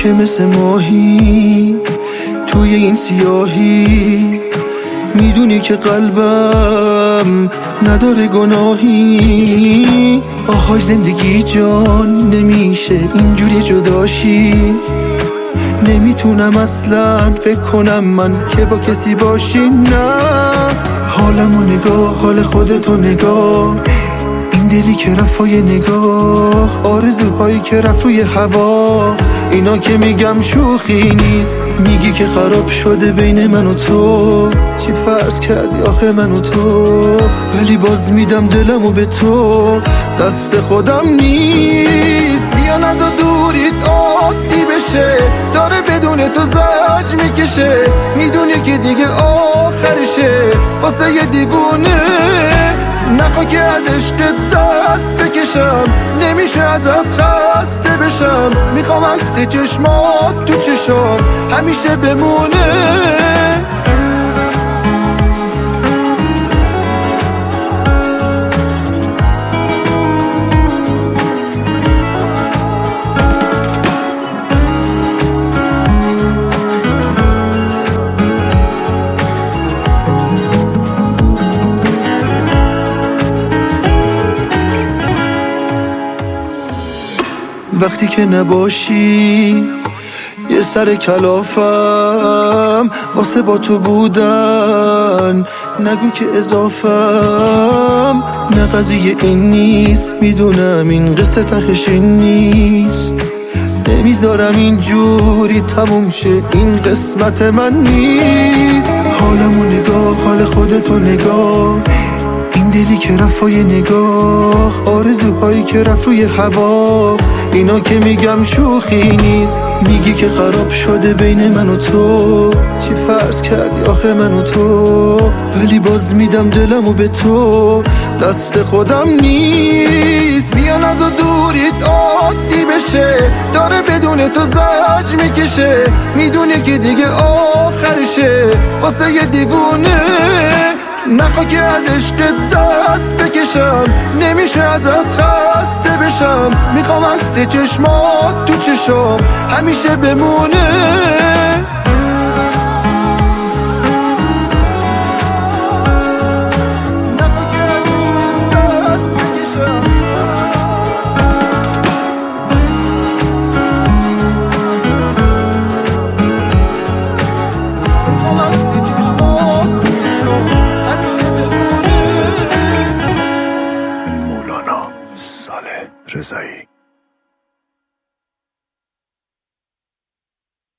که مثل ماهی توی این سیاهی، میدونی که قلبم نداره گناهی. آهای زندگی جان نمیشه اینجوری جداشی، نمیتونم اصلا فکر کنم من که با کسی باشی. نه حالمو نگاه، حال خودتو نگاه، این دلی که رفت پای نگاه، آرزوهایی که رفت روی هوا، اینا که میگم شوخی نیست. میگی که خراب شده بین من و تو، چی فرض کردی آخه من و تو؟ ولی باز میدم دلمو به تو، دست خودم نیست. بیا نزا دوریت عادی بشه، داره بدون تو زج میکشه، میدونی که دیگه آخرشه واسه یه دیوونه. نخوا که از عشق دست بکشم، نمیشه ازت خسته بشم، میخوام عکس چشمات تو چشم همیشه بمونه. وقتی که نباشی یه سر کلافم، واسه با تو بودن نگو که اضافم. نه قضیه این نیست، میدونم این قصه تهش این نیست، نمیذارم اینجوری تموم شه، این قسمت من نیست. حالمو نگاه، حال خودتو نگاه، این دلی که رفت پای نگاه، آرزوهایی که رفت روی هوا، اینا که میگم شوخی نیست. میگی که خراب شده بین من و تو، چی فرض کردی آخه من و تو؟ ولی باز میدم دلمو به تو، دست خودم نیست. بیا نزا دوریت عادی بشه، داره بدون تو زج میکشه، میدونی که دیگه آخرشه واسه یه دیوونه. نخوا که از عشق دست بکشم، نمیشه ازت خسته بشم، میخوام عکس چشمات تو چشم همیشه بمونه. رضایی